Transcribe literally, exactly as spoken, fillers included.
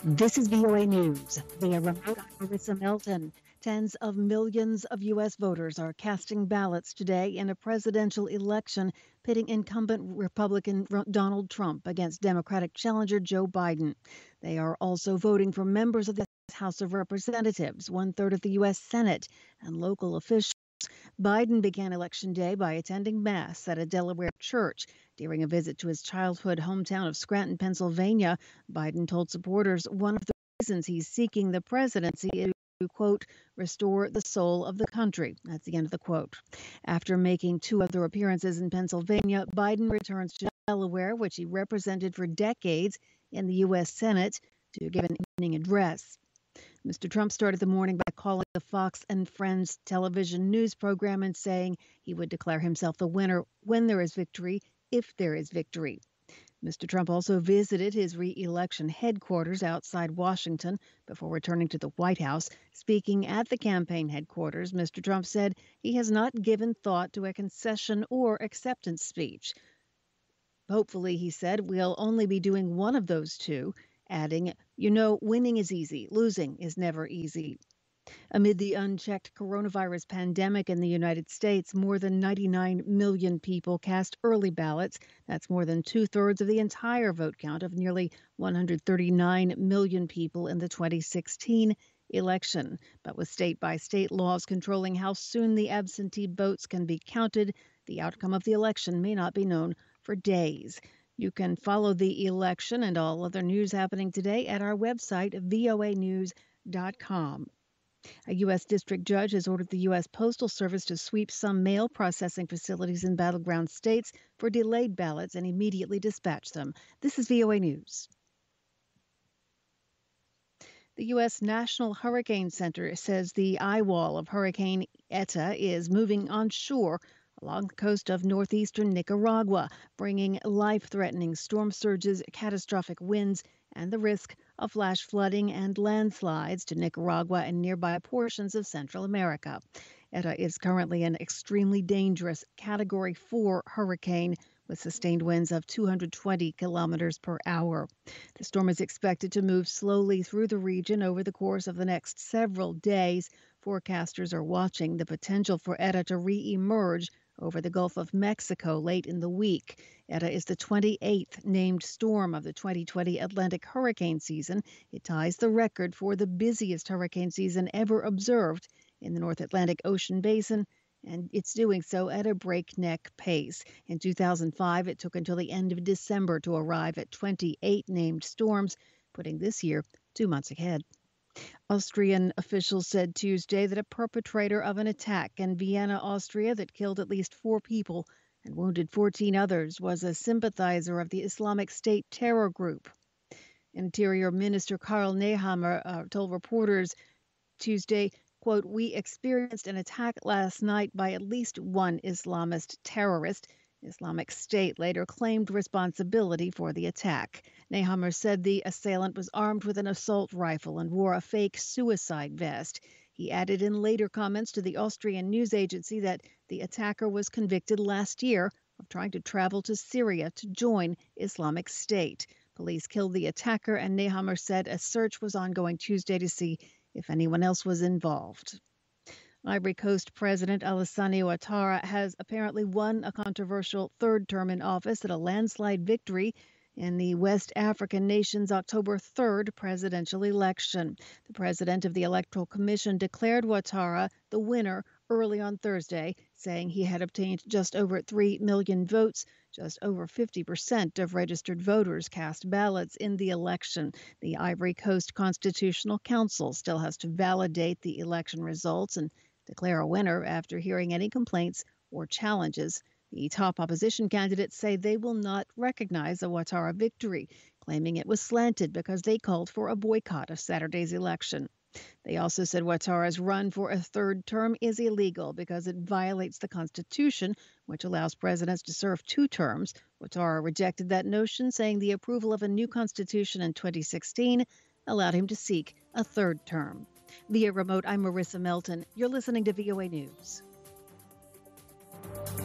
This is V O A News. Via remote, I'm Marissa Melton. Tens of millions of U S voters are casting ballots today in a presidential election pitting incumbent Republican Donald Trump against Democratic challenger Joe Biden. They are also voting for members of the House of Representatives, one third of the U S Senate, and local officials. Biden began Election Day by attending Mass at a Delaware church. During a visit to his childhood hometown of Scranton, Pennsylvania, Biden told supporters one of the reasons he's seeking the presidency is to, quote, restore the soul of the country. That's the end of the quote. After making two other appearances in Pennsylvania, Biden returns to Delaware, which he represented for decades in the U S Senate, to give an evening address. Mister Trump started the morning by calling the Fox and Friends television news program and saying he would declare himself the winner when there is victory, if there is victory. Mister Trump also visited his re-election headquarters outside Washington before returning to the White House. Speaking at the campaign headquarters, Mister Trump said he has not given thought to a concession or acceptance speech. Hopefully, he said, we'll only be doing one of those two, adding, you know, winning is easy, losing is never easy. Amid the unchecked coronavirus pandemic in the United States, more than ninety-nine million people cast early ballots. That's more than two-thirds of the entire vote count of nearly one hundred thirty-nine million people in the twenty sixteen election. But with state-by-state laws controlling how soon the absentee votes can be counted, the outcome of the election may not be known for days. You can follow the election and all other news happening today at our website, V O A news dot com. A U S district judge has ordered the U S Postal Service to sweep some mail processing facilities in battleground states for delayed ballots and immediately dispatch them. This is V O A News. The U S National Hurricane Center says the eye wall of Hurricane Eta is moving onshore along the coast of northeastern Nicaragua, bringing life-threatening storm surges, catastrophic winds, and the risk of flash flooding and landslides to Nicaragua and nearby portions of Central America. Eta is currently an extremely dangerous Category four hurricane with sustained winds of two hundred twenty kilometers per hour. The storm is expected to move slowly through the region over the course of the next several days. Forecasters are watching the potential for Eta to re-emerge over the Gulf of Mexico late in the week. Eta is the twenty-eighth named storm of the twenty twenty Atlantic hurricane season. It ties the record for the busiest hurricane season ever observed in the North Atlantic Ocean basin, and it's doing so at a breakneck pace. In two thousand five, it took until the end of December to arrive at twenty-eight named storms, putting this year two months ahead. Austrian officials said Tuesday that a perpetrator of an attack in Vienna, Austria, that killed at least four people and wounded fourteen others was a sympathizer of the Islamic State terror group. Interior Minister Karl Nehammer uh, told reporters Tuesday, quote, we experienced an attack last night by at least one Islamist terrorist. Islamic State later claimed responsibility for the attack. Nehammer said the assailant was armed with an assault rifle and wore a fake suicide vest. He added in later comments to the Austrian news agency that the attacker was convicted last year of trying to travel to Syria to join Islamic State. Police killed the attacker, and Nehammer said a search was ongoing Tuesday to see if anyone else was involved. Ivory Coast President Alassane Ouattara has apparently won a controversial third term in office at a landslide victory in the West African nation's October third presidential election. The president of the Electoral Commission declared Ouattara the winner early on Thursday, saying he had obtained just over three million votes. Just over fifty percent of registered voters cast ballots in the election. The Ivory Coast Constitutional Council still has to validate the election results and declare a winner after hearing any complaints or challenges. The top opposition candidates say they will not recognize a Ouattara victory, claiming it was slanted because they called for a boycott of Saturday's election. They also said Ouattara's run for a third term is illegal because it violates the Constitution, which allows presidents to serve two terms. Ouattara rejected that notion, saying the approval of a new constitution in twenty sixteen allowed him to seek a third term. Via remote, I'm Marissa Melton. You're listening to V O A News.